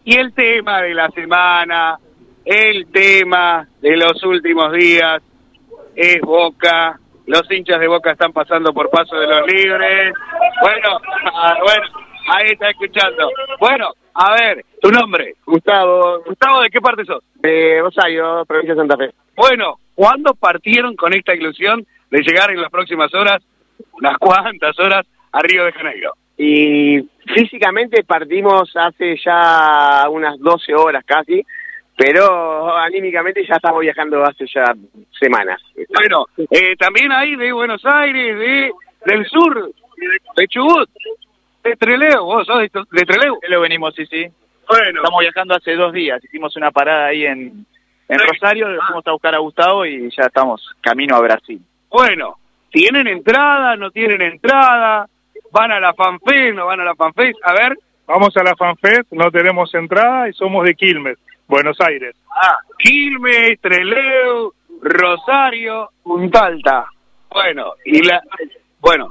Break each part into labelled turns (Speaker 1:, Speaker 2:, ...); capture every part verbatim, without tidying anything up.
Speaker 1: Y el tema de la semana, el tema de los últimos días es Boca. Los hinchas de Boca están pasando por Paso de los Libres. Bueno, ah, bueno, ahí está escuchando. Bueno, a ver, tu nombre.
Speaker 2: Gustavo.
Speaker 1: Gustavo, ¿de qué parte sos?
Speaker 2: De Rosario, provincia de Santa Fe.
Speaker 1: Bueno, ¿cuándo partieron con esta ilusión de llegar en las próximas horas, unas cuantas horas, a Río de Janeiro?
Speaker 2: Y físicamente partimos hace ya unas doce horas casi, pero anímicamente ya estamos viajando hace ya semanas.
Speaker 1: Bueno, eh, también hay de Buenos Aires, de del sur, de Chubut, de Trelew, vos sos de, de Trelew.
Speaker 3: Lo venimos, sí, sí.
Speaker 1: Bueno.
Speaker 3: Estamos viajando hace dos días, hicimos una parada ahí en, en Rosario, le fuimos a buscar a Gustavo y ya estamos camino a Brasil.
Speaker 1: Bueno, ¿tienen entrada, no tienen entrada? ¿Van a la FanFest, no van a la FanFest? A ver.
Speaker 4: Vamos a la FanFest, no tenemos entrada y somos de Quilmes, Buenos Aires.
Speaker 1: Ah, Quilmes, Trelew, Rosario,
Speaker 2: Punta Alta.
Speaker 1: Bueno, y la... Bueno,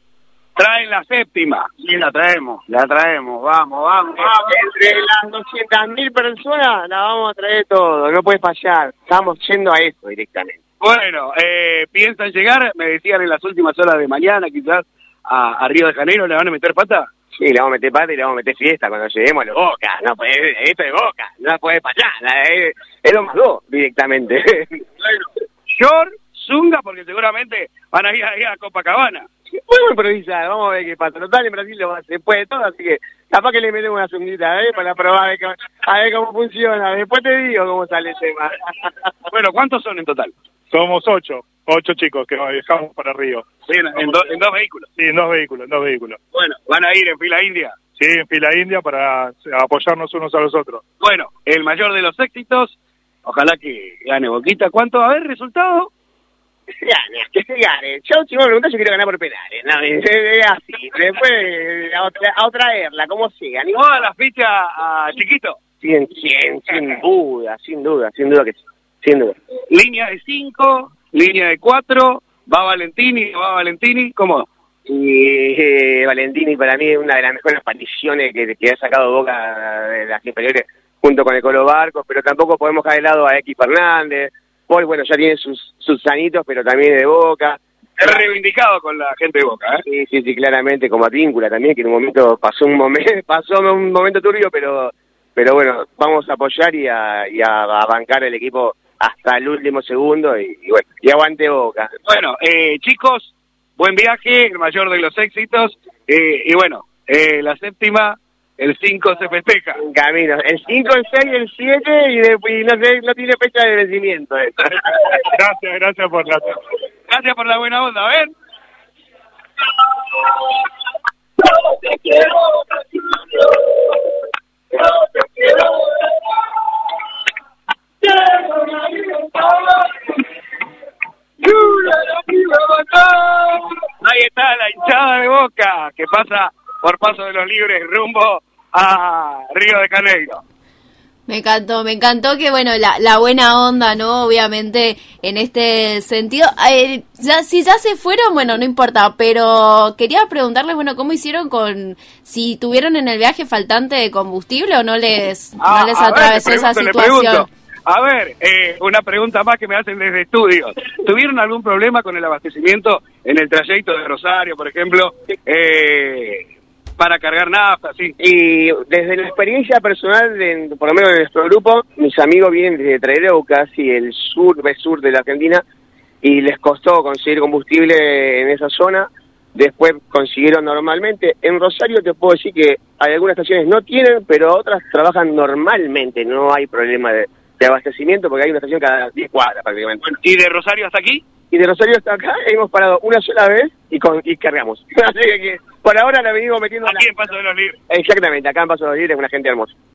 Speaker 1: traen la séptima.
Speaker 2: Sí, la traemos, la traemos, vamos, vamos, vamos. Entre las doscientas mil personas la vamos a traer todo, no puede fallar. Estamos yendo a eso directamente.
Speaker 1: Bueno, eh, ¿piensan llegar? Me decían en las últimas horas de mañana, quizás, a, a Río de Janeiro. ¿Le van a meter pata?
Speaker 2: Sí, le vamos a meter pata y le vamos a meter fiesta cuando lleguemos a los Boca. No puede, esto es Boca, no puede fallar. Es, es lo más dos directamente.
Speaker 1: Bueno, short, zunga, porque seguramente van a ir ahí a Copacabana.
Speaker 2: Podemos improvisar, vamos a ver qué pasa. Total, en Brasil lo, se puede todo, así que capaz que le metemos una zunguita, ¿eh? Para probar a ver, cómo, a ver cómo funciona. Después te digo cómo sale el tema.
Speaker 1: Bueno, ¿cuántos son en total?
Speaker 4: Somos ocho, ocho chicos que viajamos para Río.
Speaker 1: Sí, en, en, do, en dos vehículos.
Speaker 4: Sí, en dos vehículos, en dos vehículos.
Speaker 1: Bueno, ¿van a ir en fila india?
Speaker 4: Sí, en fila india para apoyarnos unos a los otros.
Speaker 1: Bueno, el mayor de los éxitos, ojalá que gane Boquita. ¿Cuánto va a haber resultado?
Speaker 2: Que se gane, que se gane. Yo, si me preguntas, yo quiero ganar por penales. No, es así. Después, a, otra, a traerla, como sea. Ni
Speaker 1: todas las fichas a Chiquito.
Speaker 2: Cien, cien, sin duda, sin duda, sin duda que sí. Sin duda.
Speaker 1: Línea de cinco, línea de cuatro, va Valentini, va Valentini, ¿cómo?
Speaker 2: Y eh, Valentini para mí es una de las mejores apariciones que, que ha sacado Boca de las inferiores junto con el Colo Barcos, pero tampoco podemos dejar de lado a X Fernández. Paul, bueno, ya tiene sus, sus sanitos, pero también es de Boca.
Speaker 1: Es reivindicado con la gente de Boca, ¿eh?
Speaker 2: Sí, sí, sí, claramente, como Advíncula también, que en un momento pasó un momento, pasó un momento turbio, pero pero bueno, vamos a apoyar y a, y a, a bancar el equipo hasta el último segundo y, y bueno, y aguante Boca.
Speaker 1: Bueno, eh, chicos, buen viaje, el mayor de los éxitos, eh, y bueno, eh, la séptima, el cinco se festeja.
Speaker 2: En camino, el cinco, el seis, el siete y, después, y no sé, no tiene fecha de vencimiento. Eh.
Speaker 4: Gracias, gracias por la...
Speaker 1: Gracias por la buena onda, a ver.
Speaker 5: Te quiero, te quiero.
Speaker 1: Ahí está la hinchada de Boca que pasa por Paso de los Libres rumbo a Río de Janeiro.
Speaker 6: Me encantó, me encantó que, bueno, la, la buena onda, ¿no? Obviamente, en este sentido. Eh, ya, si ya se fueron, bueno, no importa, pero quería preguntarles, bueno, ¿cómo hicieron con, si tuvieron en el viaje faltante de combustible o no les,
Speaker 1: ah,
Speaker 6: no les
Speaker 1: a
Speaker 6: atravesó
Speaker 1: ver,
Speaker 6: esa
Speaker 1: pregunto,
Speaker 6: situación?
Speaker 1: A ver, eh, una pregunta más que me hacen desde estudios. ¿Tuvieron algún problema con el abastecimiento en el trayecto de Rosario, por ejemplo, eh, para cargar nafta, sí?
Speaker 2: Y desde la experiencia personal, de, por lo menos de nuestro grupo, mis amigos vienen desde Trelew, casi el sur, el sur de la Argentina, y les costó conseguir combustible en esa zona. Después consiguieron normalmente. En Rosario te puedo decir que hay algunas estaciones no tienen, pero otras trabajan normalmente, no hay problema de... de abastecimiento, porque hay una estación cada diez cuadras prácticamente.
Speaker 1: Bueno, ¿y de Rosario hasta aquí?
Speaker 2: Y de Rosario hasta acá hemos parado una sola vez y, con, y cargamos. Así que por ahora la venimos metiendo...
Speaker 1: Aquí
Speaker 2: en, la...
Speaker 1: en Paso de los Libres.
Speaker 2: Exactamente, acá en Paso de los Libres, una gente hermosa.